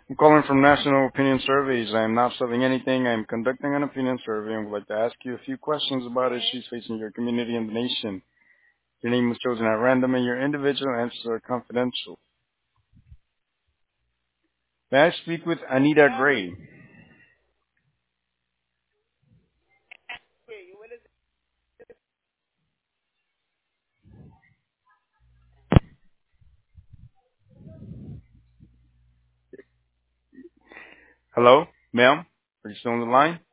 I'm calling from National Opinion Surveys. I am not selling anything. I am conducting an opinion survey and would like to ask you a few questions about issues facing your community and the nation. Your name was chosen at random and your individual answers are confidential. May I speak with Anita Gray? Hello, ma'am? Are you still on the line?